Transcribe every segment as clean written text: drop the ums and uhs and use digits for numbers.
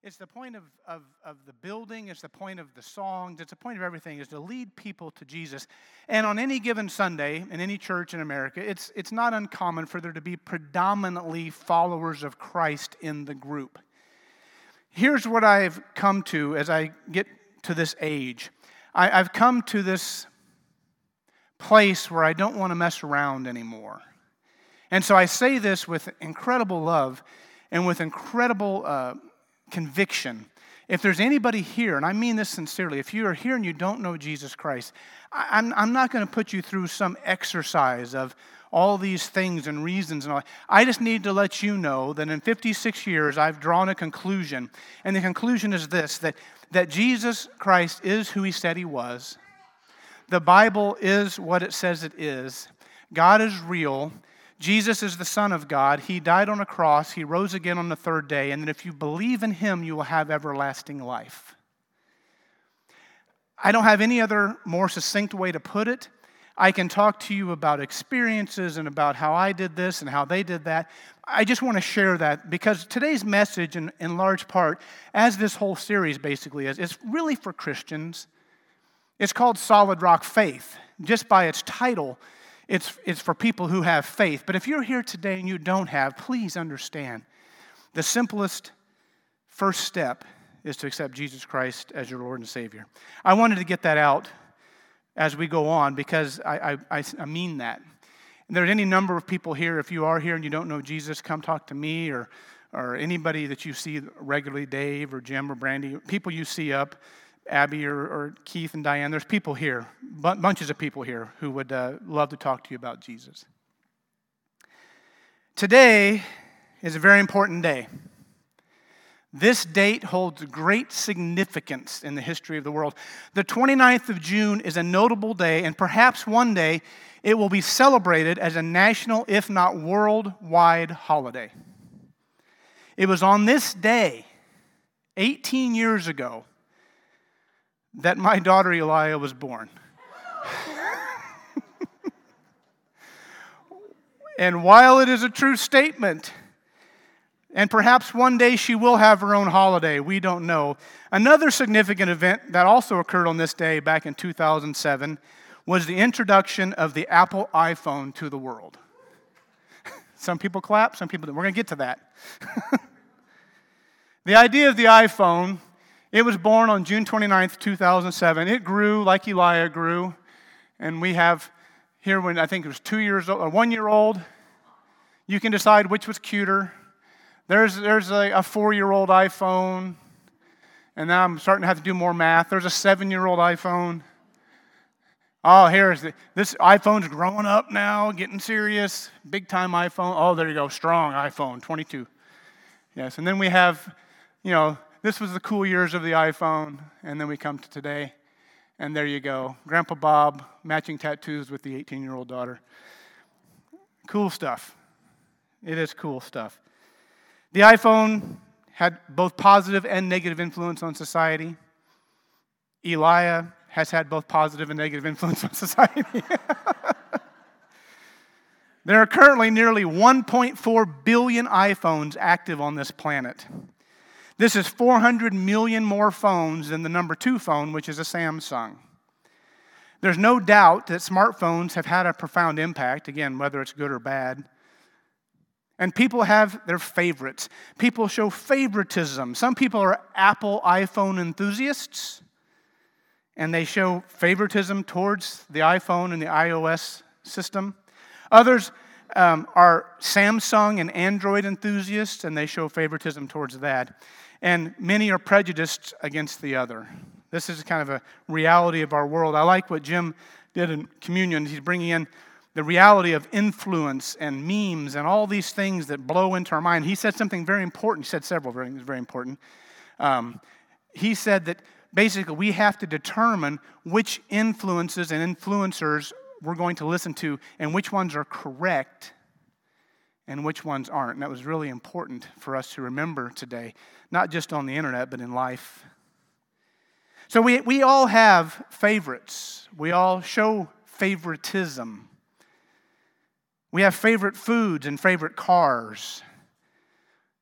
It's the point of the building. It's the point of the songs. It's the point of everything, is to lead people to Jesus. And on any given Sunday in any church in America, it's not uncommon for there to be predominantly followers of Christ in the group. Here's what I've come to as I get to this age. I've come to this place where I don't want to mess around anymore. And so I say this with incredible love and with incredible conviction. If there's anybody here, and I mean this sincerely, if you are here and you don't know Jesus Christ, I'm not going to put you through some exercise of all these things and reasons and all. I just need to let you know that in 56 years I've drawn a conclusion, and the conclusion is this, that Jesus Christ is who he said he was. The Bible is what it says it is. God is real. Jesus is the Son of God. He died on a cross. He rose again on the third day. And that if you believe in him, you will have everlasting life. I don't have any other more succinct way to put it. I can talk to you about experiences and about how I did this and how they did that. I just want to share that because today's message, in large part, as this whole series basically is really for Christians. It's called Solid Rock Faith. Just by its title, it's for people who have faith. But if you're here today and you don't have, please understand, the simplest first step is to accept Jesus Christ as your Lord and Savior. I wanted to get that out as we go on because I mean that. And there's any number of people here, if you are here and you don't know Jesus, come talk to me or anybody that you see regularly, Dave or Jim or Brandy, people you see up, Abby or Keith and Diane. There's people here, bunches of people here who would love to talk to you about Jesus. Today is a very important day. This date holds great significance in the history of the world. The 29th of June is a notable day, and perhaps one day it will be celebrated as a national, if not worldwide, holiday. It was on this day, 18 years ago, that my daughter Elia was born. And while it is a true statement, and perhaps one day she will have her own holiday, we don't know. Another significant event that also occurred on this day back in 2007 was the introduction of the Apple iPhone to the world. Some people clap, some people don't. We're going to get to that. The idea of the iPhone, it was born on June 29th, 2007. It grew like Elia grew. And we have here when I think it was 2 years old, or 1 year old. You can decide which was cuter. There's a 4-year-old iPhone. And now I'm starting to have to do more math. There's a 7-year-old iPhone. Oh, this iPhone's growing up now, getting serious. Big time iPhone. Oh, there you go. Strong iPhone, 22. Yes, and then we have, this was the cool years of the iPhone, and then we come to today, and there you go. Grandpa Bob, matching tattoos with the 18-year-old daughter. Cool stuff. It is cool stuff. The iPhone had both positive and negative influence on society. Elia has had both positive and negative influence on society. There are currently nearly 1.4 billion iPhones active on this planet. This is 400 million more phones than the number 2 phone, which is a Samsung. There's no doubt that smartphones have had a profound impact, again, whether it's good or bad. And people have their favorites. People show favoritism. Some people are Apple iPhone enthusiasts, and they show favoritism towards the iPhone and the iOS system. Others are Samsung and Android enthusiasts, and they show favoritism towards that. And many are prejudiced against the other. This is kind of a reality of our world. I like what Jim did in communion. He's bringing in the reality of influence and memes and all these things that blow into our mind. He said something very important. He said several things very important. He said that basically we have to determine which influences and influencers we're going to listen to and which ones are correct and which ones aren't. And that was really important for us to remember today, not just on the internet, but in life. So we all have favorites. We all show favoritism. We have favorite foods and favorite cars.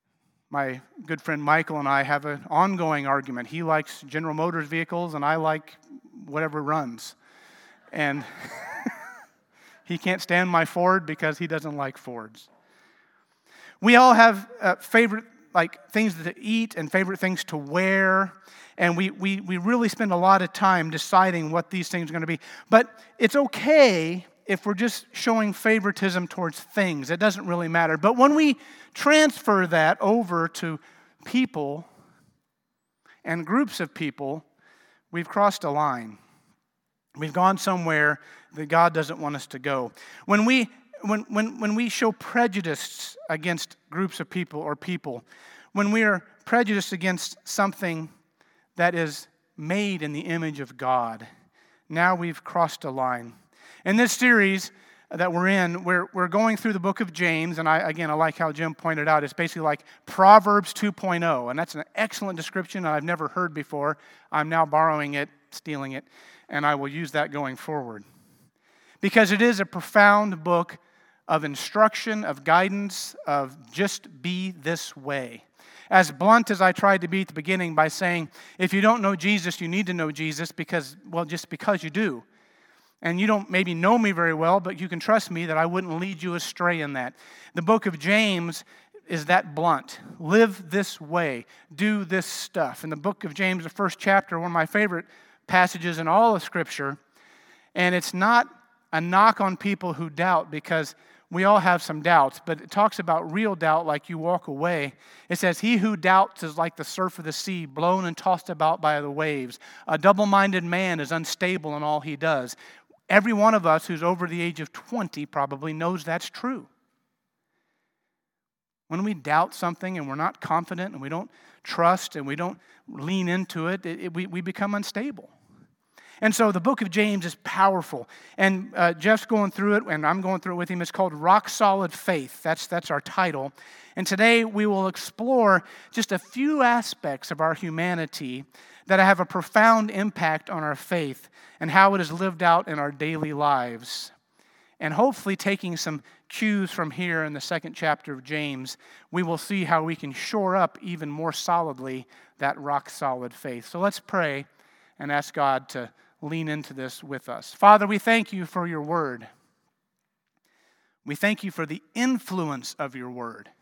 My good friend Michael and I have an ongoing argument. He likes General Motors vehicles, and I like whatever runs. And he can't stand my Ford because he doesn't like Fords. We all have favorite things to eat and favorite things to wear, and we really spend a lot of time deciding what these things are going to be. But it's okay if we're just showing favoritism towards things. It doesn't really matter. But when we transfer that over to people and groups of people, we've crossed a line. We've gone somewhere that God doesn't want us to go. When we show prejudice against groups of people or people, when we are prejudiced against something that is made in the image of God, now we've crossed a line. In this series that we're in, we're going through the book of James, and I like how Jim pointed out, it's basically like Proverbs 2.0, and that's an excellent description I've never heard before. I'm now borrowing it, stealing it, and I will use that going forward. Because it is a profound book of instruction, of guidance, of just be this way. As blunt as I tried to be at the beginning by saying, if you don't know Jesus, you need to know Jesus just because you do. And you don't maybe know me very well, but you can trust me that I wouldn't lead you astray in that. The book of James is that blunt. Live this way. Do this stuff. In the book of James, the first chapter, one of my favorite passages in all of Scripture, and it's not a knock on people who doubt, because we all have some doubts, but it talks about real doubt like you walk away. It says, he who doubts is like the surf of the sea, blown and tossed about by the waves. A double-minded man is unstable in all he does. Every one of us who's over the age of 20 probably knows that's true. When we doubt something and we're not confident and we don't trust and we don't lean into it, we become unstable. And so the book of James is powerful. And Jeff's going through it, and I'm going through it with him. It's called Rock Solid Faith. That's our title. And today we will explore just a few aspects of our humanity that have a profound impact on our faith and how it is lived out in our daily lives. And hopefully taking some cues from here in the second chapter of James, we will see how we can shore up even more solidly that rock-solid faith. So let's pray and ask God to lean into this with us. Father, we thank you for your word. We thank you for the influence of your word.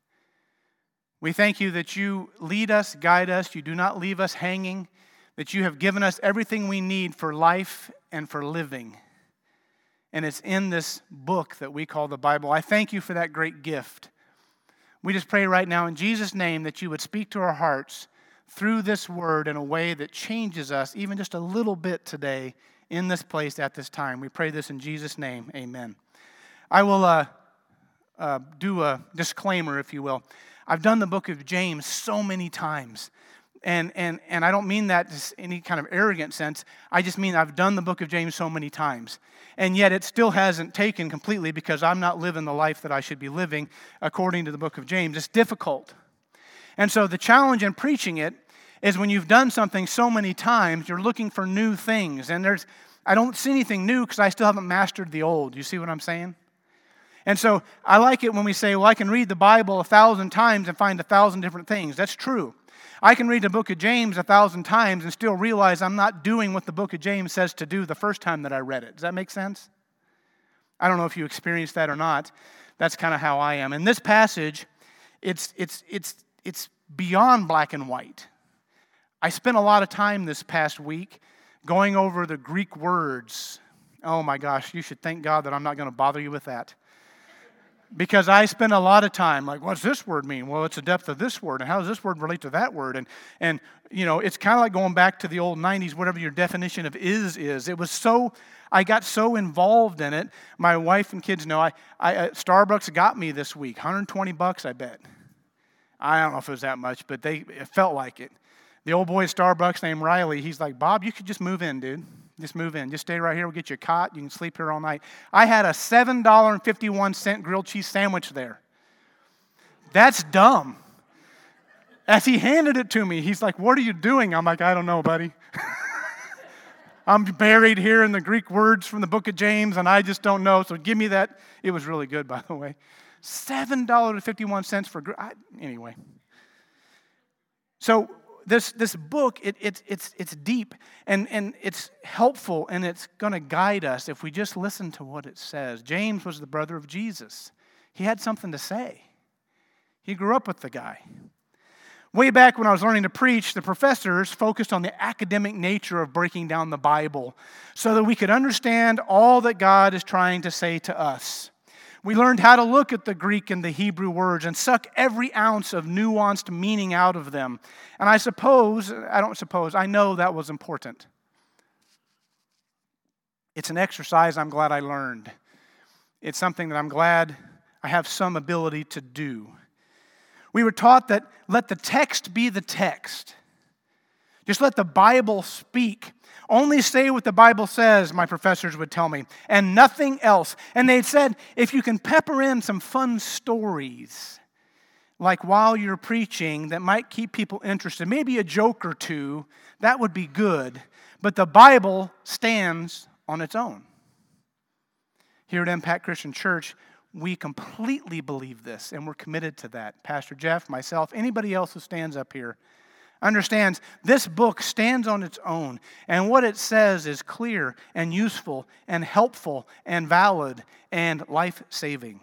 We thank you that you lead us, guide us, you do not leave us hanging, that you have given us everything we need for life and for living. And it's in this book that we call the Bible. I thank you for that great gift. We just pray right now in Jesus' name that you would speak to our hearts through this word in a way that changes us even just a little bit today in this place at this time. We pray this in Jesus' name. Amen. I will do a disclaimer, if you will. I've done the book of James so many times. And I don't mean that in any kind of arrogant sense. I just mean I've done the book of James so many times. And yet it still hasn't taken completely because I'm not living the life that I should be living according to the book of James. It's difficult. And so the challenge in preaching it is when you've done something so many times, you're looking for new things. And I don't see anything new because I still haven't mastered the old. You see what I'm saying? And so I like it when we say, well, I can read the Bible 1,000 times and find 1,000 different things. That's true. I can read the book of James 1,000 times and still realize I'm not doing what the book of James says to do the first time that I read it. Does that make sense? I don't know if you experienced that or not. That's kind of how I am. In this passage, it's beyond black and white. I spent a lot of time this past week going over the Greek words. Oh my gosh, you should thank God that I'm not going to bother you with that. Because I spend a lot of time like, what's this word mean? Well, it's the depth of this word, and how does this word relate to that word? And you know, it's kind of like going back to the old 90s, whatever your definition of is. It was so, I got so involved in it. My wife and kids know, Starbucks got me this week, $120, I bet. I don't know if it was that much, but it felt like it. The old boy at Starbucks named Riley, he's like, Bob, you could just move in, dude. Just move in. Just stay right here. We'll get you a cot. You can sleep here all night. I had a $7.51 grilled cheese sandwich there. That's dumb. As he handed it to me, he's like, what are you doing? I'm like, I don't know, buddy. I'm buried here in the Greek words from the book of James, and I just don't know. So give me that. It was really good, by the way. $7.51 for anyway. So this book, it's deep and it's helpful and it's going to guide us if we just listen to what it says. James was the brother of Jesus. He had something to say. He grew up with the guy. Way back when I was learning to preach, the professors focused on the academic nature of breaking down the Bible so that we could understand all that God is trying to say to us. We learned how to look at the Greek and the Hebrew words and suck every ounce of nuanced meaning out of them. And I know that was important. It's an exercise I'm glad I learned. It's something that I'm glad I have some ability to do. We were taught that let the text be the text. Just let the Bible speak. Only say what the Bible says, my professors would tell me, and nothing else. And they said, if you can pepper in some fun stories, like while you're preaching, that might keep people interested, maybe a joke or two, that would be good. But the Bible stands on its own. Here at Impact Christian Church, we completely believe this, and we're committed to that. Pastor Jeff, myself, anybody else who stands up here understands this book stands on its own, and what it says is clear and useful and helpful and valid and life-saving.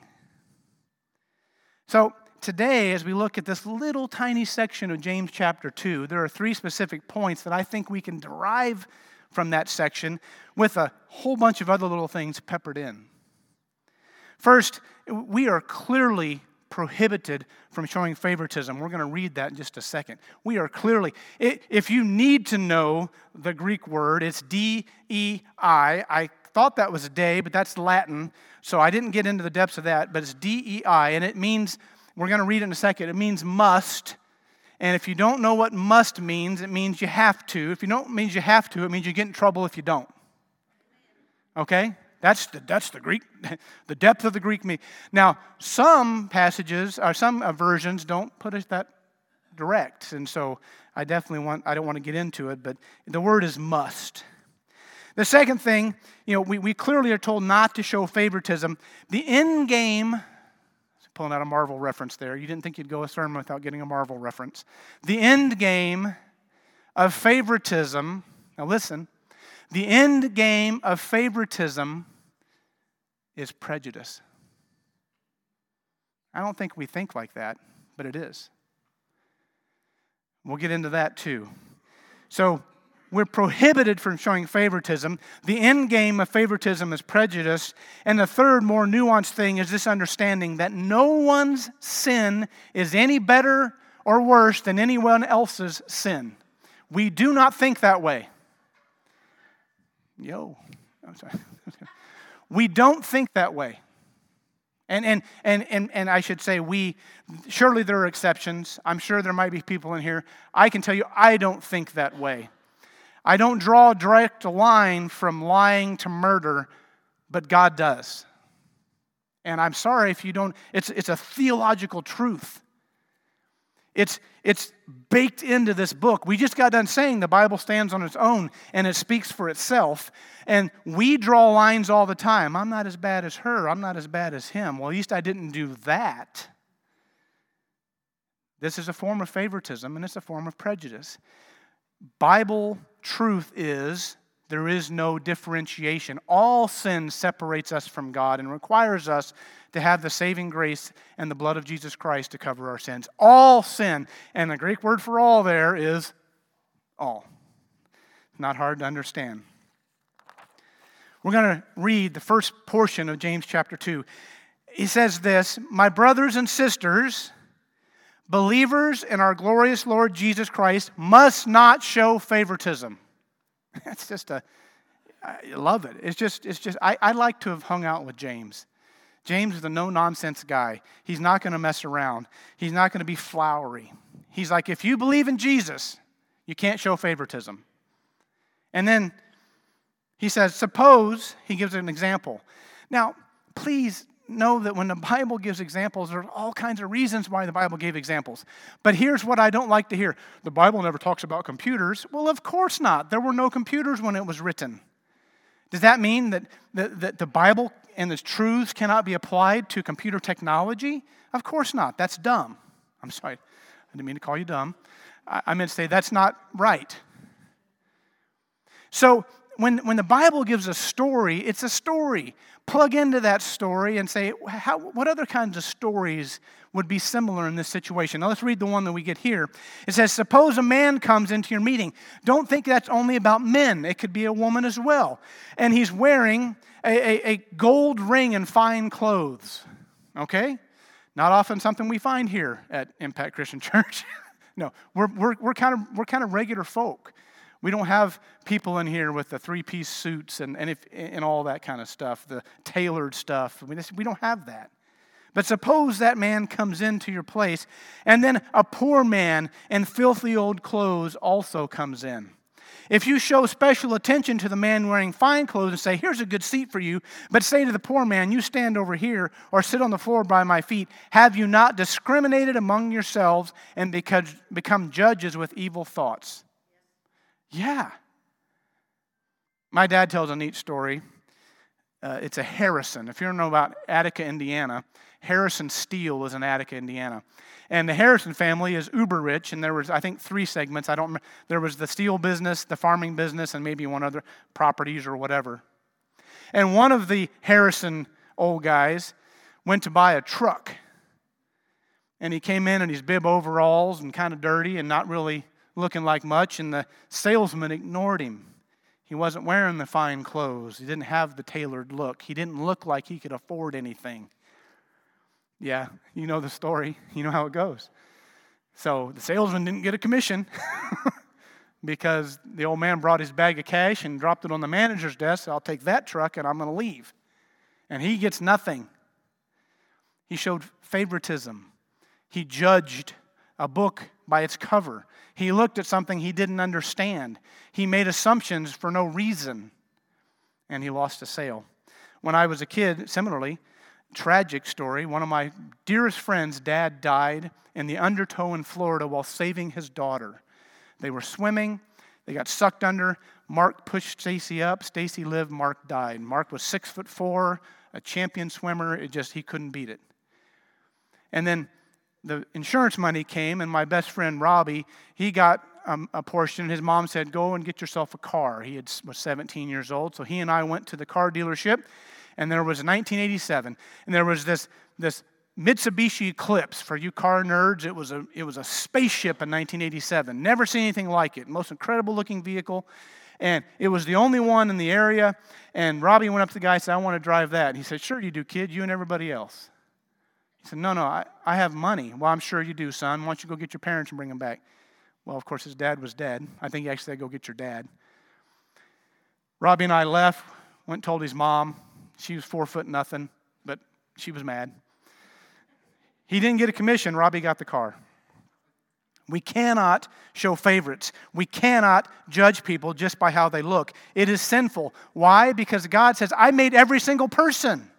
So today, as we look at this little tiny section of James chapter 2, there are 3 specific points that I think we can derive from that section with a whole bunch of other little things peppered in. First, we are clearly prohibited from showing favoritism. We're going to read that in just a second. We are clearly, if you need to know the Greek word, it's D-E-I. I thought that was day, but that's Latin, so I didn't get into the depths of that, but it's D-E-I, and it means, we're going to read it in a second, it means must, and if you don't know what must means, it means you have to. If you don't mean you have to, it means you get in trouble if you don't. Okay? That's the Greek, the depth of the Greek meaning. Now, some passages, or some versions don't put it that direct, and so I don't want to get into it, but the word is must. The second thing, we clearly are told not to show favoritism. The end game, pulling out a Marvel reference there. You didn't think you'd go a sermon without getting a Marvel reference. The end game of favoritism, now listen, the end game of favoritism is prejudice. I don't think we think like that, but it is. We'll get into that too. So we're prohibited from showing favoritism. The end game of favoritism is prejudice. And the third, more nuanced thing is this understanding that no one's sin is any better or worse than anyone else's sin. We do not think that way. I'm sorry. We don't think that way. And I should say surely there are exceptions. I'm sure there might be people in here. I can tell you I don't think that way. I don't draw a direct line from lying to murder, but God does. And I'm sorry if you don't, it's a theological truth. It's baked into this book. We just got done saying the Bible stands on its own and it speaks for itself. And we draw lines all the time. I'm not as bad as her. I'm not as bad as him. Well, at least I didn't do that. This is a form of favoritism and it's a form of prejudice. Bible truth is there is no differentiation. All sin separates us from God and requires us to have the saving grace and the blood of Jesus Christ to cover our sins. All sin. And the Greek word for all there is all. Not hard to understand. We're going to read the first portion of James chapter 2. He says this, "My brothers and sisters, believers in our glorious Lord Jesus Christ must not show favoritism." That's just I love it. It's just I like to have hung out with James. James is a no-nonsense guy. He's not going to mess around. He's not going to be flowery. He's like, if you believe in Jesus, you can't show favoritism. And then he says, suppose, he gives an example. Now, please know that when the Bible gives examples, there are all kinds of reasons why the Bible gave examples. But here's what I don't like to hear. The Bible never talks about computers. Well, of course not. There were no computers when it was written. Does that mean that the Bible and its truths cannot be applied to computer technology? Of course not. That's dumb. I'm sorry. I didn't mean to call you dumb. I meant to say that's not right. So when the Bible gives a story, it's a story. Plug into that story and say, what other kinds of stories would be similar in this situation? Now let's read the one that we get here. It says, suppose a man comes into your meeting. Don't think that's only about men. It could be a woman as well. And he's wearing a gold ring and fine clothes. Okay? Not often something we find here at Impact Christian Church. No, we're kind of regular folk. We don't have people in here with the three-piece suits and all that kind of stuff, the tailored stuff. We don't have that. But suppose that man comes into your place, and then a poor man in filthy old clothes also comes in. If you show special attention to the man wearing fine clothes and say, here's a good seat for you, but say to the poor man, you stand over here or sit on the floor by my feet, have you not discriminated among yourselves and become judges with evil thoughts? Yeah. My dad tells a neat story. It's a Harrison. If you don't know about Attica, Indiana, Harrison Steel is in Attica, Indiana. And the Harrison family is uber rich, and there was, I think, 3 segments. I don't remember. There was the steel business, the farming business, and maybe one other, properties or whatever. And one of the Harrison old guys went to buy a truck. And he came in his bib overalls and kind of dirty and not really looking like much, and the salesman ignored him. He wasn't wearing the fine clothes. He didn't have the tailored look. He didn't look like he could afford anything. Yeah, you know the story. You know how it goes. So the salesman didn't get a commission because the old man brought his bag of cash and dropped it on the manager's desk. I'll take that truck and I'm going to leave. And he gets nothing. He showed favoritism. He judged a book by its cover. He looked at something he didn't understand. He made assumptions for no reason. And he lost a sale. When I was a kid, similarly, tragic story, one of my dearest friends' dad died in the undertow in Florida while saving his daughter. They were swimming. They got sucked under. Mark pushed Stacy up. Stacy lived. Mark died. Mark was 6'4", a champion swimmer. He couldn't beat it. And then the insurance money came, and my best friend Robbie, he got a portion. His mom said, go and get yourself a car. He was 17 years old, so he and I went to the car dealership, and there was 1987, and there was this Mitsubishi Eclipse. For you car nerds, it was a spaceship in 1987. Never seen anything like it. Most incredible looking vehicle, and it was the only one in the area. And Robbie went up to the guy and said, I want to drive that. And he said, sure you do, kid, you and everybody else. He said, no, I have money. Well, I'm sure you do, son. Why don't you go get your parents and bring them back? Well, of course, his dad was dead. I think he actually said, go get your dad. Robbie and I left, went and told his mom. She was 4'0", but she was mad. He didn't get a commission. Robbie got the car. We cannot show favorites. We cannot judge people just by how they look. It is sinful. Why? Because God says, I made every single person.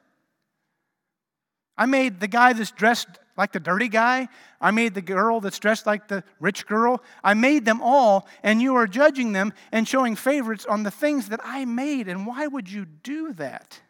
I made the guy that's dressed like the dirty guy. I made the girl that's dressed like the rich girl. I made them all, and you are judging them and showing favorites on the things that I made. And why would you do that?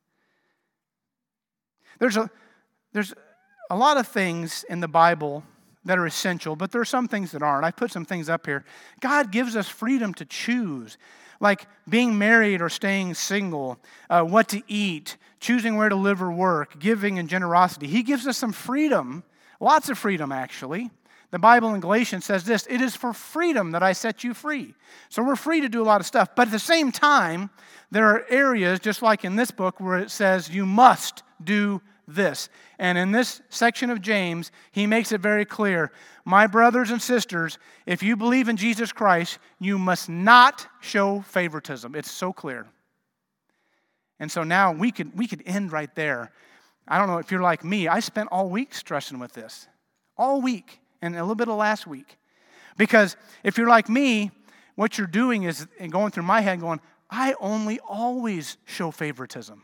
There's a lot of things in the Bible that are essential, but there are some things that aren't. I put some things up here. God gives us freedom to choose, like being married or staying single, what to eat, choosing where to live or work, giving and generosity. He gives us some freedom, lots of freedom actually. The Bible in Galatians says this, it is for freedom that I set you free. So we're free to do a lot of stuff, but at the same time, there are areas, just like in this book, where it says you must do this. And in this section of James, he makes it very clear, my brothers and sisters, if you believe in Jesus Christ, you must not show favoritism. It's so clear. And so now we could end right there. I don't know if you're like me. I spent all week stressing with this. All week and a little bit of last week. Because if you're like me, what you're doing is going through my head going, I only always show favoritism.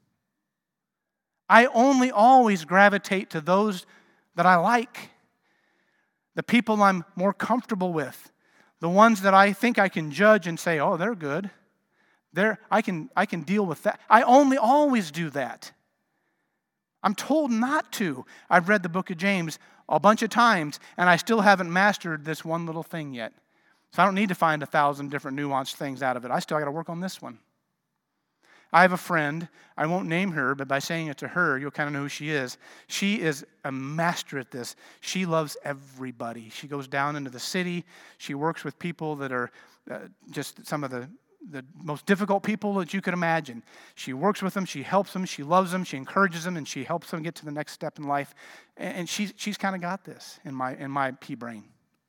I only always gravitate to those that I like, the people I'm more comfortable with, the ones that I think I can judge and say, oh, they're good. I can deal with that. I only always do that. I'm told not to. I've read the book of James a bunch of times, and I still haven't mastered this one little thing yet. So I don't need to find 1,000 different nuanced things out of it. I still got to work on this one. I have a friend, I won't name her, but by saying it to her, you'll kind of know who she is. She is a master at this. She loves everybody. She goes down into the city. She works with people that are just some of the most difficult people that you could imagine. She works with them, she helps them, she loves them, she encourages them, and she helps them get to the next step in life. And she's kind of got this in my pea brain.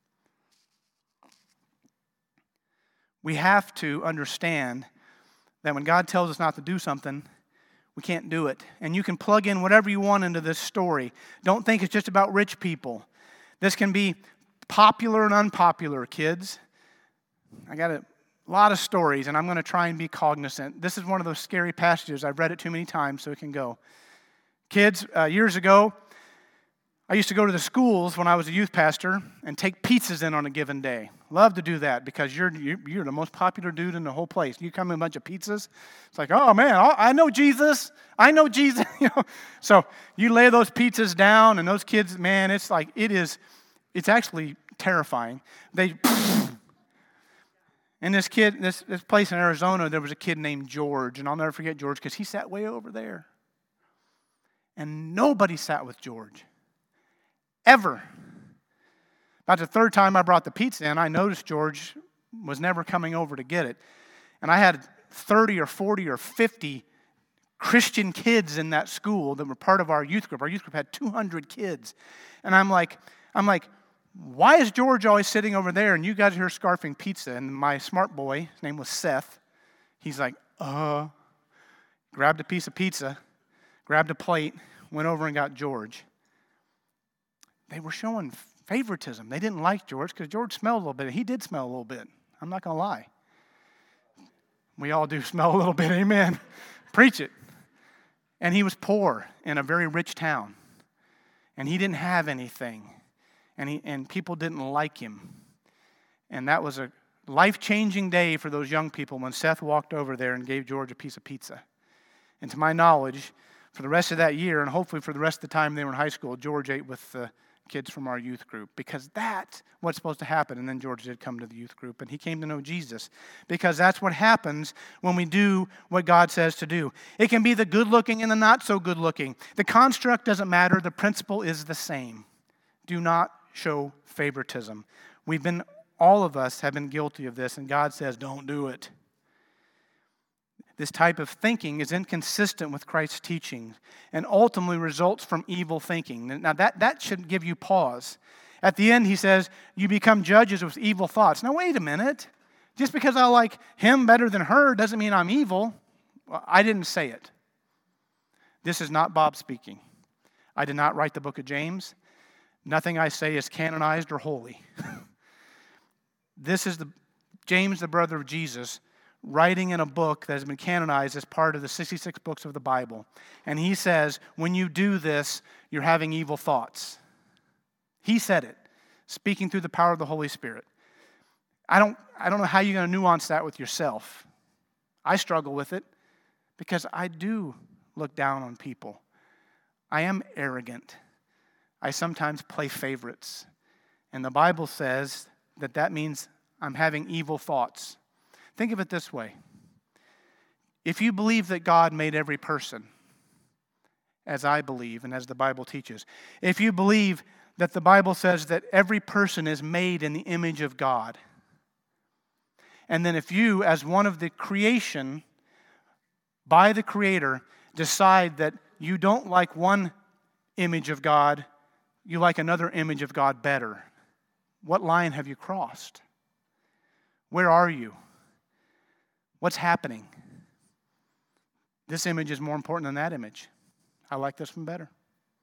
We have to understand that when God tells us not to do something, we can't do it. And you can plug in whatever you want into this story. Don't think it's just about rich people. This can be popular and unpopular, kids. I got a lot of stories, and I'm going to try and be cognizant. This is one of those scary passages. I've read it too many times, so it can go. Kids, years ago, I used to go to the schools when I was a youth pastor and take pizzas in on a given day. Love to do that because you're the most popular dude in the whole place. You come in a bunch of pizzas. It's like, oh man, I know Jesus. I know Jesus. So you lay those pizzas down, and those kids, man, it's actually terrifying. And this kid, this place in Arizona, there was a kid named George, and I'll never forget George because he sat way over there. And nobody sat with George. Ever. About the third time I brought the pizza in, I noticed George was never coming over to get it. And I had 30 or 40 or 50 Christian kids in that school that were part of our youth group. Our youth group had 200 kids. And I'm like, why is George always sitting over there and you guys are here scarfing pizza? And my smart boy, his name was Seth, he's like, grabbed a piece of pizza, grabbed a plate, went over and got George. They were showing favoritism. They didn't like George because George smelled a little bit. He did smell a little bit. I'm not going to lie. We all do smell a little bit. Amen. Preach it. And he was poor in a very rich town. And he didn't have anything. And people didn't like him. And that was a life-changing day for those young people when Seth walked over there and gave George a piece of pizza. And to my knowledge, for the rest of that year, and hopefully for the rest of the time they were in high school, George ate with the kids from our youth group because that's what's supposed to happen. And then George did come to the youth group, and he came to know Jesus because that's what happens when we do what God says to do. It can be the good-looking and the not-so-good-looking. The construct doesn't matter. The principle is the same. Do not show favoritism. All of us have been guilty of this, and God says, don't do it. This type of thinking is inconsistent with Christ's teaching and ultimately results from evil thinking. Now, that should give you pause. At the end, he says, you become judges with evil thoughts. Now, wait a minute. Just because I like him better than her doesn't mean I'm evil. Well, I didn't say it. This is not Bob speaking. I did not write the book of James. Nothing I say is canonized or holy. This is James, the brother of Jesus, writing in a book that has been canonized as part of the 66 books of the Bible. And he says, when you do this, you're having evil thoughts. He said it, speaking through the power of the Holy Spirit. I don't know how you're going to nuance that with yourself. I struggle with it because I do look down on people. I am arrogant. I sometimes play favorites. And the Bible says that means I'm having evil thoughts. Think of it this way. If you believe that God made every person, as I believe and as the Bible teaches, if you believe that the Bible says that every person is made in the image of God, and then if you, as one of the creation, by the Creator, decide that you don't like one image of God, you like another image of God better, what line have you crossed? Where are you? What's happening? This image is more important than that image. I like this one better.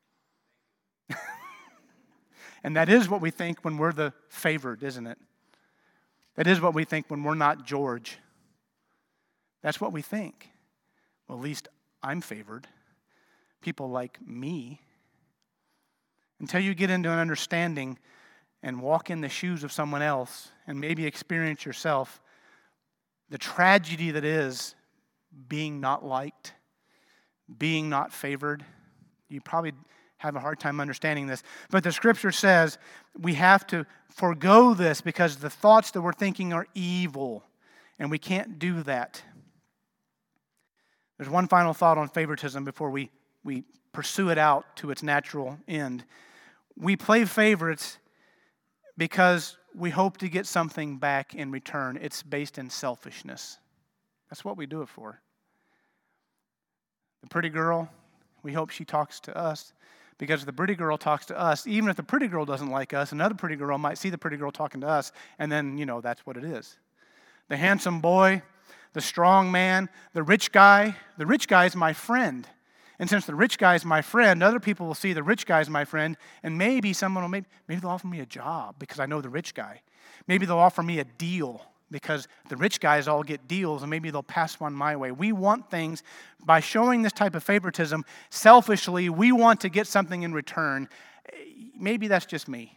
And that is what we think when we're the favored, isn't it? That is what we think when we're not George. That's what we think. Well, at least I'm favored. People like me. Until you get into an understanding and walk in the shoes of someone else and maybe experience yourself the tragedy that is being not liked, being not favored, you probably have a hard time understanding this. But the Scripture says we have to forego this because the thoughts that we're thinking are evil, and we can't do that. There's one final thought on favoritism before we pursue it out to its natural end. We play favorites because we hope to get something back in return. It's based in selfishness. That's what we do it for. The pretty girl, we hope she talks to us because if the pretty girl talks to us, even if the pretty girl doesn't like us, another pretty girl might see the pretty girl talking to us, and then, that's what it is. The handsome boy, the strong man, the rich guy is my friend. And since the rich guy is my friend, other people will see the rich guy as my friend, and maybe someone will, maybe they'll offer me a job because I know the rich guy. Maybe they'll offer me a deal because the rich guys all get deals, and maybe they'll pass one my way. We want things, by showing this type of favoritism, selfishly, we want to get something in return. Maybe that's just me.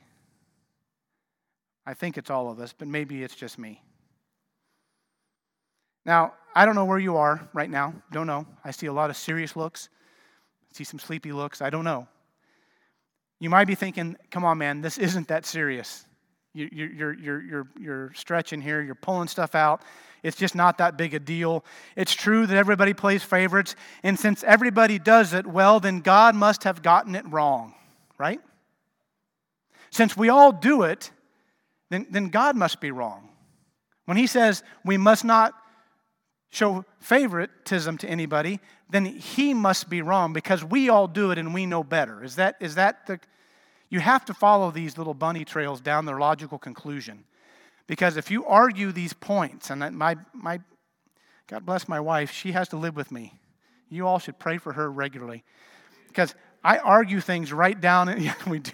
I think it's all of us, but maybe it's just me. Now, I don't know where you are right now. Don't know. I see a lot of serious looks. I see some sleepy looks. I don't know. You might be thinking, come on, man, this isn't that serious. You're stretching here. You're pulling stuff out. It's just not that big a deal. It's true that everybody plays favorites. And since everybody does it, well, then God must have gotten it wrong, right? Since we all do it, then God must be wrong. When he says we must not show favoritism to anybody, then he must be wrong because we all do it and we know better. Is that the... You have to follow these little bunny trails down their logical conclusion. Because if you argue these points, and my God bless my wife, she has to live with me. You all should pray for her regularly. Because I argue things right down, and yeah, we do.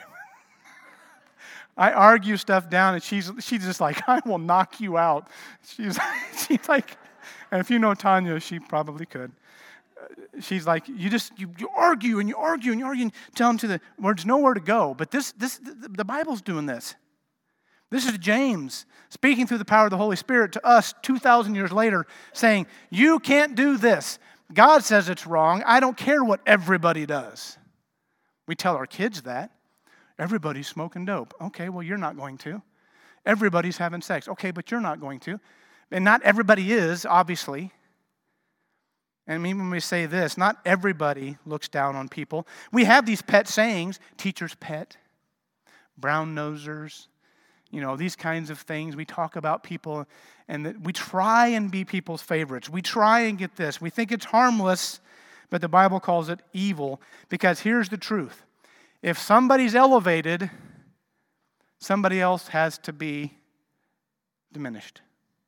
I argue stuff down, and she's just like, I will knock you out. She's like, and if you know Tanya, she probably could. She's like, you argue and you argue and you argue until there's nowhere to go. But the Bible's doing this. This is James speaking through the power of the Holy Spirit to us 2,000 years later saying, you can't do this. God says it's wrong. I don't care what everybody does. We tell our kids that. Everybody's smoking dope. Okay, well, you're not going to. Everybody's having sex. Okay, but you're not going to. And not everybody is, obviously. And even when we say this, not everybody looks down on people. We have these pet sayings, teacher's pet, brown nosers, these kinds of things. We talk about people, and we try and be people's favorites. We try and get this. We think it's harmless, but the Bible calls it evil, because here's the truth. If somebody's elevated, somebody else has to be diminished.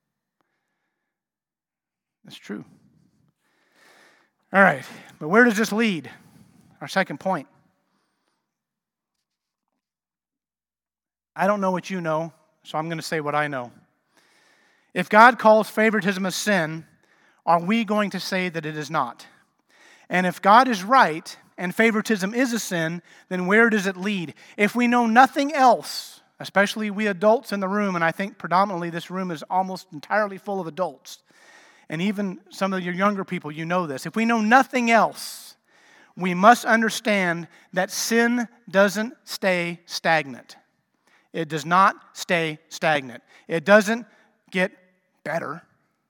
That's true. All right, but where does this lead? Our second point. I don't know what you know, so I'm going to say what I know. If God calls favoritism a sin, are we going to say that it is not? And if God is right and favoritism is a sin, then where does it lead? If we know nothing else, especially we adults in the room, and I think predominantly this room is almost entirely full of adults, and even some of your younger people, you know this. If we know nothing else, we must understand that sin doesn't stay stagnant. It does not stay stagnant. It doesn't get better.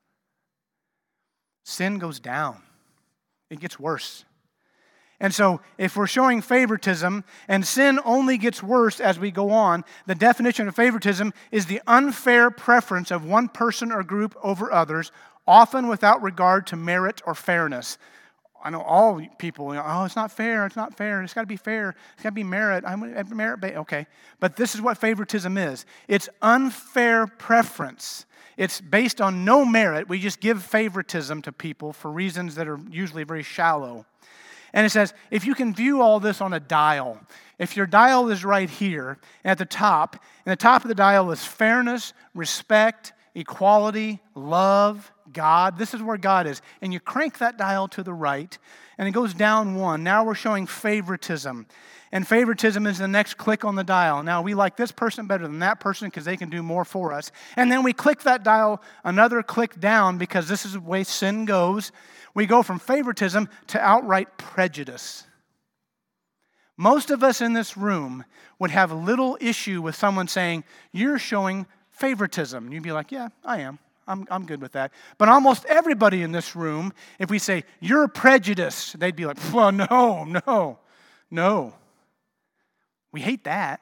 Sin goes down. It gets worse. And so if we're showing favoritism and sin only gets worse as we go on, the definition of favoritism is the unfair preference of one person or group over others, often without regard to merit or fairness. I know all people, it's not fair, it's not fair, it's got to be fair, it's got to be merit, okay. But this is what favoritism is. It's unfair preference. It's based on no merit. We just give favoritism to people for reasons that are usually very shallow. And it says, if you can view all this on a dial, if your dial is right here, at the top, and the top of the dial is fairness, respect, equality, love, God. This is where God is. And you crank that dial to the right, and it goes down one. Now we're showing favoritism. And favoritism is the next click on the dial. Now we like this person better than that person because they can do more for us. And then we click that dial another click down because this is the way sin goes. We go from favoritism to outright prejudice. Most of us in this room would have little issue with someone saying, you're showing favoritism. And you'd be like, yeah, I am. I'm good with that. But almost everybody in this room, if we say, you're prejudiced, they'd be like, well, no. We hate that.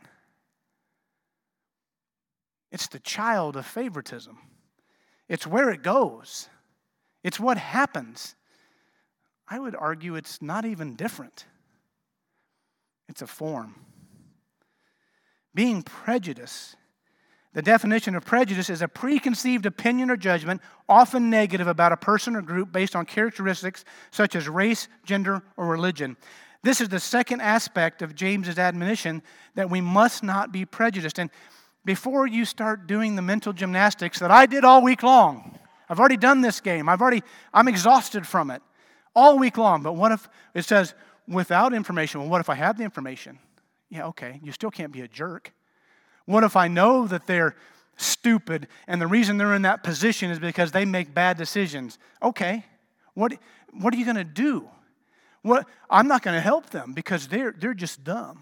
It's the child of favoritism. It's where it goes. It's what happens. I would argue it's not even different. It's a form. Being prejudiced. The definition of prejudice is a preconceived opinion or judgment, often negative, about a person or group based on characteristics such as race, gender, or religion. This is the second aspect of James's admonition, that we must not be prejudiced. And before you start doing the mental gymnastics that I did all week long, I've already done this game. I'm exhausted from it all week long. But what if it says without information? Well, what if I have the information? Yeah, okay, you still can't be a jerk. What if I know that they're stupid and the reason they're in that position is because they make bad decisions? Okay, what are you going to do? I'm not going to help them because they're just dumb.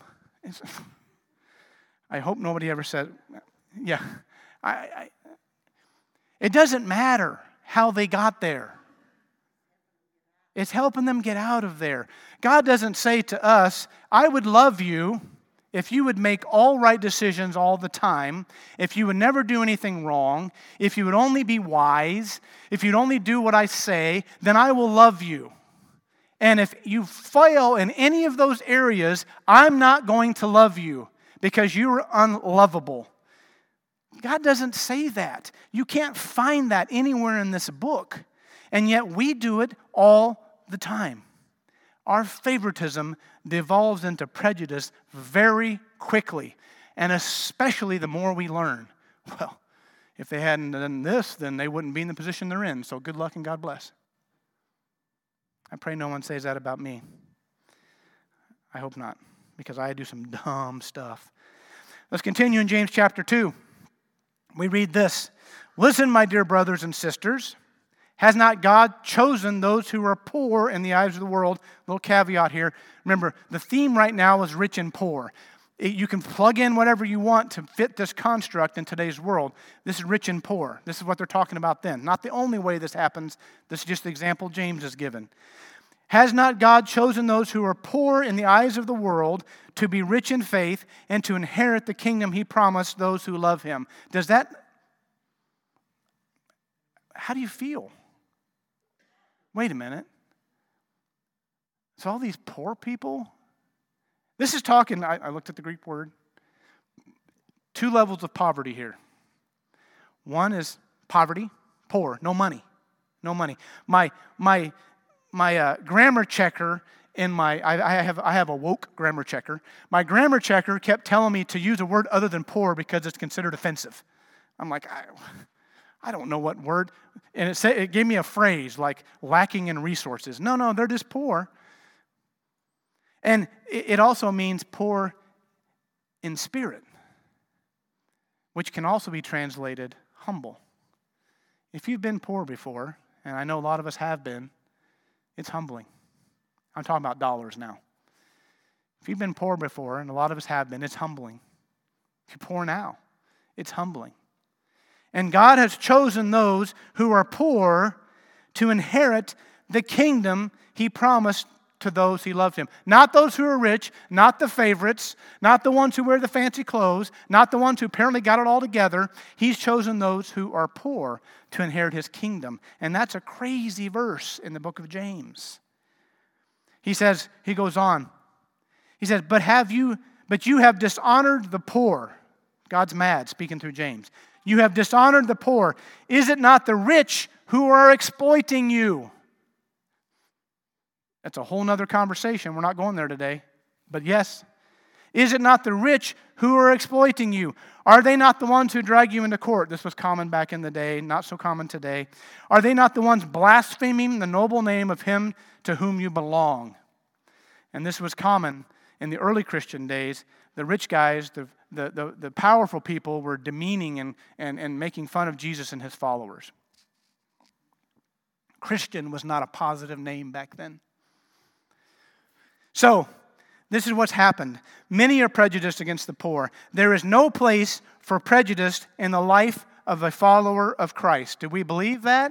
I hope nobody ever said, yeah. It doesn't matter how they got there. It's helping them get out of there. God doesn't say to us, I would love you if you would make all right decisions all the time, if you would never do anything wrong, if you would only be wise, if you'd only do what I say, then I will love you. And if you fail in any of those areas, I'm not going to love you because you're unlovable. God doesn't say that. You can't find that anywhere in this book. And yet we do it all the time. Our favoritism devolves into prejudice very quickly, and especially the more we learn. Well, if they hadn't done this, then they wouldn't be in the position they're in, so good luck and God bless. I pray no one says that about me. I hope not, because I do some dumb stuff. Let's continue in James chapter 2. We read this. Listen, my dear brothers and sisters. Has not God chosen those who are poor in the eyes of the world? Little caveat here. Remember, the theme right now is rich and poor. You can plug in whatever you want to fit this construct in today's world. This is rich and poor. This is what they're talking about then. Not the only way this happens. This is just the example James has given. Has not God chosen those who are poor in the eyes of the world to be rich in faith and to inherit the kingdom he promised those who love him? How do you feel? Wait a minute. So all these poor people? This is talking, I looked at the Greek word, 2 levels of poverty here. One is poverty, poor, no money. My grammar checker I have a woke grammar checker. My grammar checker kept telling me to use a word other than poor because it's considered offensive. I'm like, I don't know what word. And it gave me a phrase like lacking in resources. No, they're just poor. And it also means poor in spirit, which can also be translated humble. If you've been poor before, and I know a lot of us have been, it's humbling. I'm talking about dollars now. If you've been poor before, and a lot of us have been, it's humbling. If you're poor now, it's humbling. And God has chosen those who are poor to inherit the kingdom he promised to those he loved him. Not those who are rich, not the favorites, not the ones who wear the fancy clothes, not the ones who apparently got it all together. He's chosen those who are poor to inherit his kingdom. And that's a crazy verse in the book of James. He goes on. He says, but you have dishonored the poor. God's mad, speaking through James. You have dishonored the poor. Is it not the rich who are exploiting you? That's a whole other conversation. We're not going there today. But yes. Is it not the rich who are exploiting you? Are they not the ones who drag you into court? This was common back in the day, not so common today. Are they not the ones blaspheming the noble name of him to whom you belong? And this was common in the early Christian days. The rich guys, the powerful people were demeaning and making fun of Jesus and his followers. Christian was not a positive name back then. So, This is what's happened. Many are prejudiced against the poor. There is no place for prejudice in the life of a follower of Christ. Do we believe that?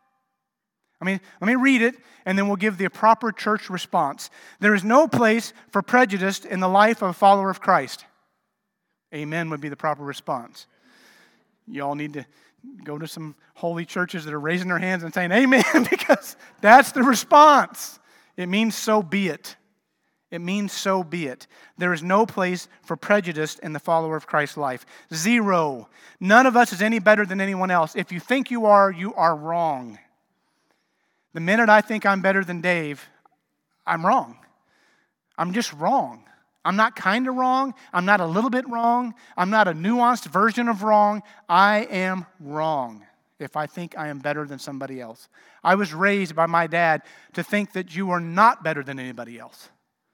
Let me read it, and then we'll give the proper church response. There is no place for prejudice in the life of a follower of Christ. Amen would be the proper response. You all need to go to some holy churches that are raising their hands and saying amen, because that's the response. It means so be it. It means so be it. There is no place for prejudice in the follower of Christ's life. 0. None of us is any better than anyone else. If you think you are wrong. The minute I think I'm better than Dave, I'm wrong. I'm just wrong. I'm not kind of wrong. I'm not a little bit wrong. I'm not a nuanced version of wrong. I am wrong if I think I am better than somebody else. I was raised by my dad to think that you are not better than anybody else.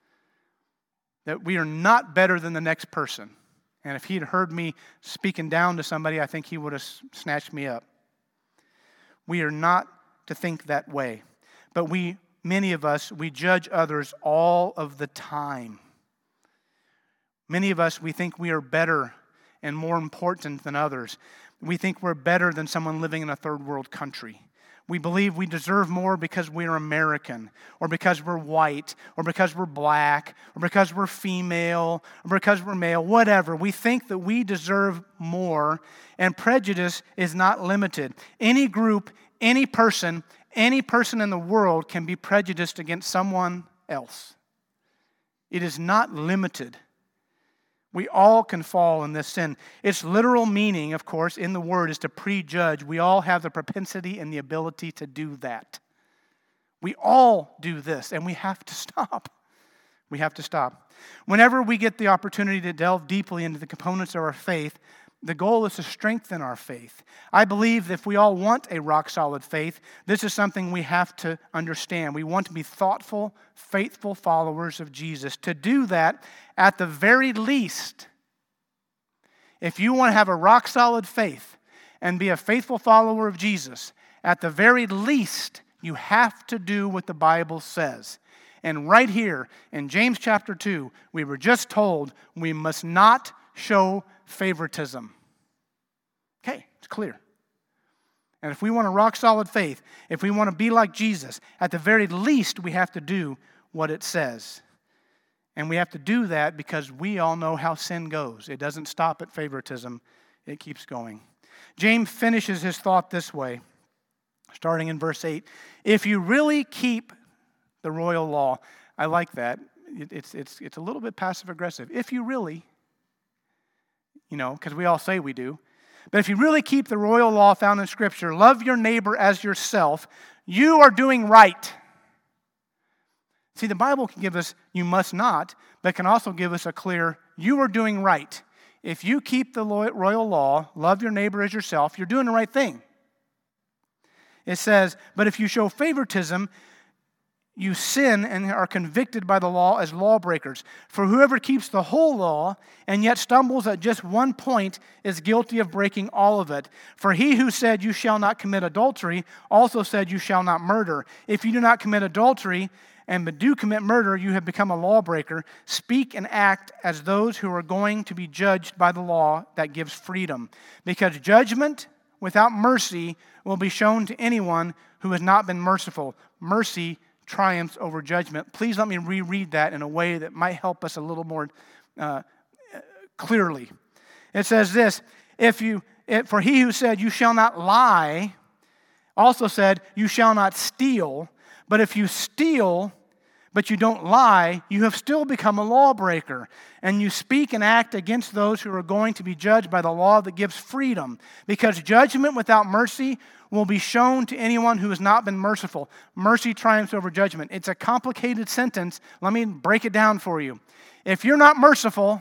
That we are not better than the next person. And if he'd heard me speaking down to somebody, I think he would have snatched me up. We are not to think that way. But many of us, we judge others all of the time. Many of us, we think we are better and more important than others. We think we're better than someone living in a third world country. We believe we deserve more because we're American, or because we're white, or because we're black, or because we're female, or because we're male, whatever. We think that we deserve more, and prejudice is not limited. Any group, any person in the world can be prejudiced against someone else. It is not limited. We all can fall in this sin. Its literal meaning, of course, in the word is to prejudge. We all have the propensity and the ability to do that. We all do this, and we have to stop. We have to stop. Whenever we get the opportunity to delve deeply into the components of our faith, the goal is to strengthen our faith. I believe that if we all want a rock-solid faith, this is something we have to understand. We want to be thoughtful, faithful followers of Jesus. To do that, at the very least, if you want to have a rock-solid faith and be a faithful follower of Jesus, at the very least, you have to do what the Bible says. And right here in James chapter 2, we were just told we must not show favoritism. Okay, it's clear. And if we want a rock-solid faith, if we want to be like Jesus, at the very least, we have to do what it says. And we have to do that because we all know how sin goes. It doesn't stop at favoritism. It keeps going. James finishes his thought this way, starting in verse 8. If you really keep the royal law, I like that. It's a little bit passive-aggressive. If you really, because we all say we do. But if you really keep the royal law found in Scripture, love your neighbor as yourself, you are doing right. See, the Bible can give us, you must not, but can also give us a clear, you are doing right. If you keep the royal law, love your neighbor as yourself, you're doing the right thing. It says, but if you show favoritism, you sin and are convicted by the law as lawbreakers. For whoever keeps the whole law and yet stumbles at just one point is guilty of breaking all of it. For he who said you shall not commit adultery also said you shall not murder. If you do not commit adultery but do commit murder, you have become a lawbreaker. Speak and act as those who are going to be judged by the law that gives freedom. Because judgment without mercy will be shown to anyone who has not been merciful. Mercy triumphs over judgment. Please let me reread that in a way that might help us a little more clearly. It says this, for he who said you shall not lie also said you shall not steal, but if you steal but you don't lie, you have still become a lawbreaker, and you speak and act against those who are going to be judged by the law that gives freedom, because judgment without mercy will be shown to anyone who has not been merciful. Mercy triumphs over judgment. It's a complicated sentence. Let me break it down for you. If you're not merciful,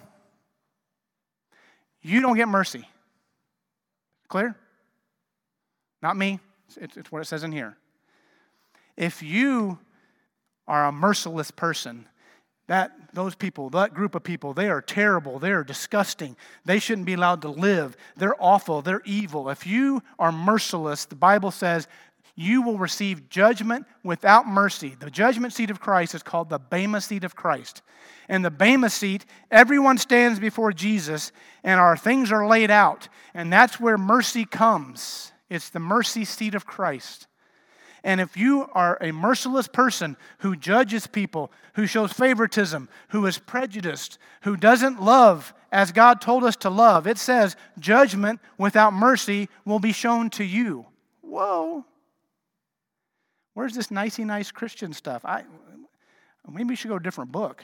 you don't get mercy. Clear? Not me. It's what it says in here. If you are a merciless person, that group of people, they are terrible, they are disgusting, they shouldn't be allowed to live, they're awful, they're evil. If you are merciless, the Bible says you will receive judgment without mercy. The judgment seat of Christ is called the Bema seat of Christ. And the Bema seat, everyone stands before Jesus, and our things are laid out. And that's where mercy comes. It's the mercy seat of Christ. And if you are a merciless person who judges people, who shows favoritism, who is prejudiced, who doesn't love as God told us to love, it says judgment without mercy will be shown to you. Whoa. Where's this nicey nice Christian stuff? Maybe we should go to a different book.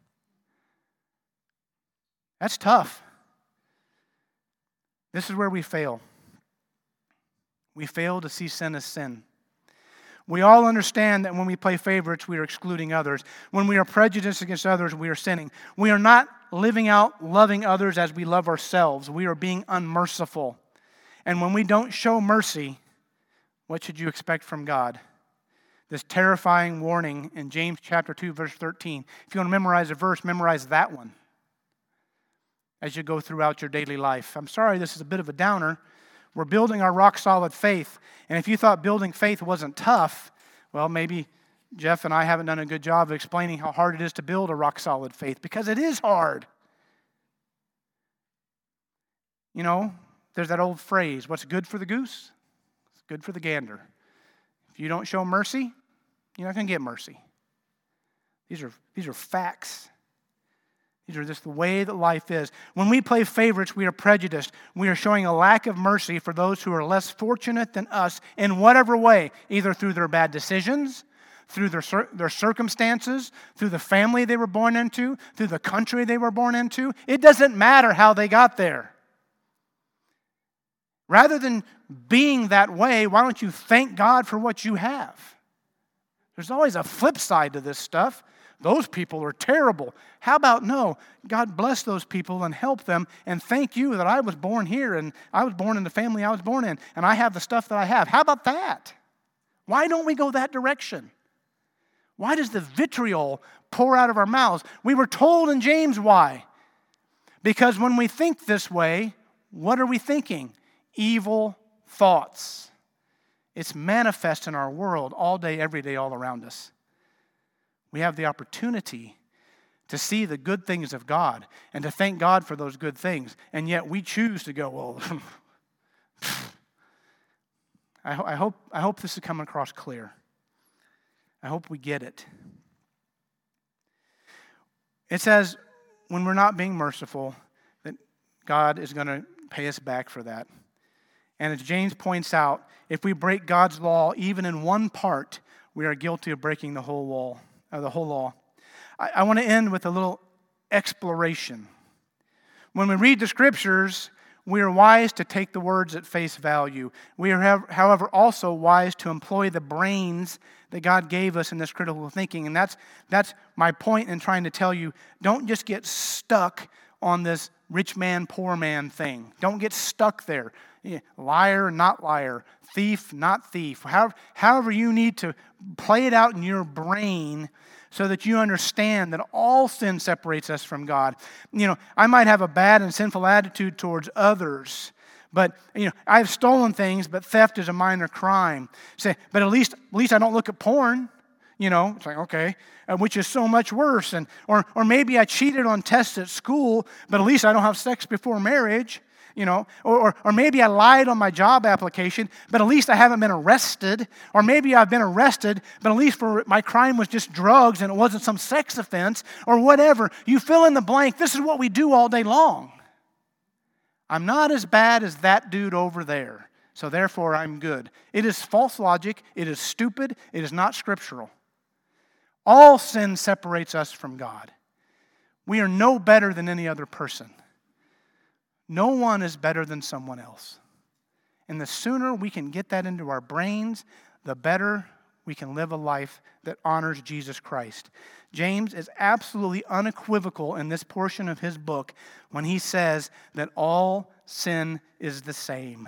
That's tough. This is where we fail. We fail to see sin as sin. We all understand that when we play favorites, we are excluding others. When we are prejudiced against others, we are sinning. We are not living out loving others as we love ourselves. We are being unmerciful. And when we don't show mercy, what should you expect from God? This terrifying warning in James chapter 2, verse 13. If you want to memorize a verse, memorize that one as you go throughout your daily life. I'm sorry, this is a bit of a downer. We're building our rock-solid faith. And if you thought building faith wasn't tough, well, maybe Jeff and I haven't done a good job of explaining how hard it is to build a rock-solid faith, because it is hard. You know, there's that old phrase, what's good for the goose? It's good for the gander. If you don't show mercy, you're not going to get mercy. These are facts. These are just the way that life is. When we play favorites, we are prejudiced. We are showing a lack of mercy for those who are less fortunate than us in whatever way, either through their bad decisions, through their circumstances, through the family they were born into, through the country they were born into. It doesn't matter how they got there. Rather than being that way, why don't you thank God for what you have? There's always a flip side to this stuff. Those people are terrible. How about no? God bless those people and help them, and thank you that I was born here and I was born in the family I was born in and I have the stuff that I have. How about that? Why don't we go that direction? Why does the vitriol pour out of our mouths? We were told in James why. Because when we think this way, what are we thinking? Evil thoughts. It's manifest in our world all day, every day, all around us. We have the opportunity to see the good things of God and to thank God for those good things. And yet we choose to go, well, I hope this is coming across clear. I hope we get it. It says when we're not being merciful, that God is going to pay us back for that. And as James points out, if we break God's law even in one part, we are guilty of breaking the whole law. I want to end with a little exploration. When we read the Scriptures, we are wise to take the words at face value. We are, however, also wise to employ the brains that God gave us in this critical thinking. And that's my point in trying to tell you, don't just get stuck on this rich man, poor man thing. Don't get stuck there. Liar, not liar. Thief, not thief. However you need to play it out in your brain so that you understand that all sin separates us from God. You know, I might have a bad and sinful attitude towards others, but I've stolen things, but theft is a minor crime. Say, but at least I don't look at porn. It's like, okay, which is so much worse. Or maybe I cheated on tests at school, but at least I don't have sex before marriage. Or maybe I lied on my job application, but at least I haven't been arrested. Or maybe I've been arrested, but at least my crime was just drugs and it wasn't some sex offense or whatever. You fill in the blank. This is what we do all day long. I'm not as bad as that dude over there, so therefore I'm good. It is false logic. It is stupid. It is not scriptural. All sin separates us from God. We are no better than any other person. No one is better than someone else. And the sooner we can get that into our brains, the better we can live a life that honors Jesus Christ. James is absolutely unequivocal in this portion of his book when he says that all sin is the same.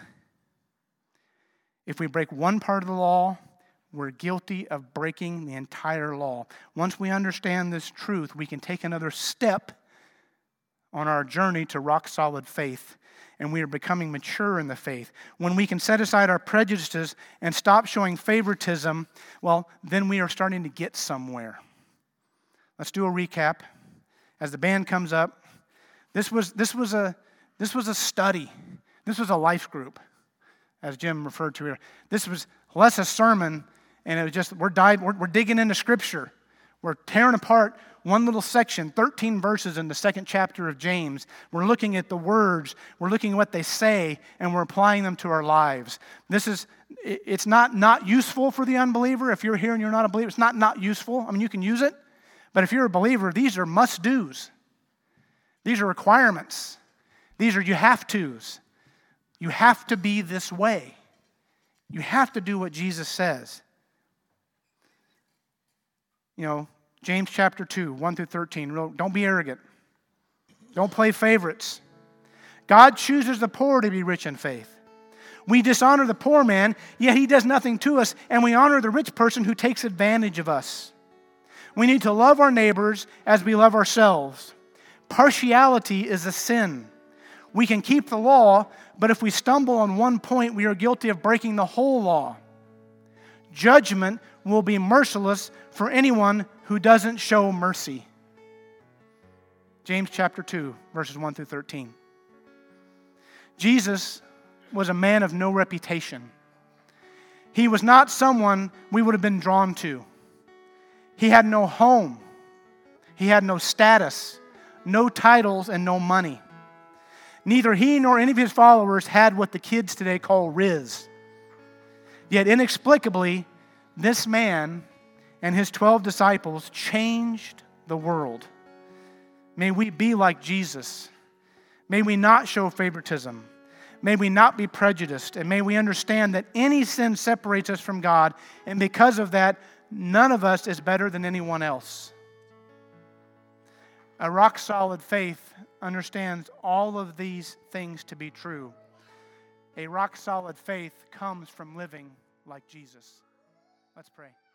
If we break one part of the law, we're guilty of breaking the entire law. Once we understand this truth, we can take another step on our journey to rock-solid faith. and we are becoming mature in the faith. When we can set aside our prejudices and stop showing favoritism, well, then we are starting to get somewhere. Let's do a recap. As the band comes up, this was a study. This was a life group, as Jim referred to here. This was less a sermon, and it was just we're digging into Scripture. We're tearing apart one little section, 13 verses in the second chapter of James. We're looking at the words, we're looking at what they say, and we're applying them to our lives. It's not useful for the unbeliever. If you're here and you're not a believer, it's not useful. I mean, you can use it, but if you're a believer, these are must-dos. These are requirements. These are you have tos. You have to be this way. You have to do what Jesus says. James chapter 2, 1 through 13. Don't be arrogant. Don't play favorites. God chooses the poor to be rich in faith. We dishonor the poor man, yet he does nothing to us, and we honor the rich person who takes advantage of us. We need to love our neighbors as we love ourselves. Partiality is a sin. We can keep the law, but if we stumble on one point, we are guilty of breaking the whole law. Judgment will be merciless for anyone who doesn't show mercy. James chapter 2, verses 1 through 13. Jesus was a man of no reputation. He was not someone we would have been drawn to. He had no home. He had no status, no titles, and no money. Neither he nor any of his followers had what the kids today call riz. Yet inexplicably, this man and his 12 disciples changed the world. May we be like Jesus. May we not show favoritism. May we not be prejudiced. And may we understand that any sin separates us from God. And because of that, none of us is better than anyone else. A rock-solid faith understands all of these things to be true. A rock-solid faith comes from living like Jesus. Let's pray.